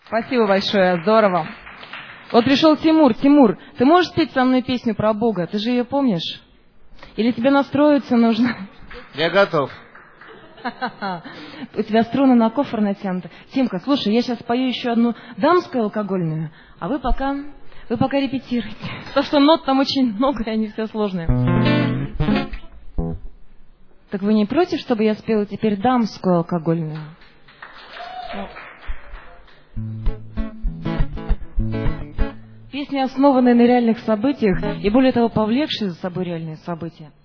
Спасибо большое, здорово. Вот пришел Тимур. Тимур, ты можешь спеть со мной песню про Бога? Ты же ее помнишь? Или тебе настроиться нужно? Я готов. У тебя струны на кофр натянуты. Тимка, слушай, я сейчас пою еще одну дамскую алкогольную, а вы пока репетируйте. Потому что нот там очень много, и они все сложные. Так вы не против, чтобы я спела теперь дамскую алкогольную? Песня, основанная на реальных событиях и, более того, повлекшая за собой реальные события.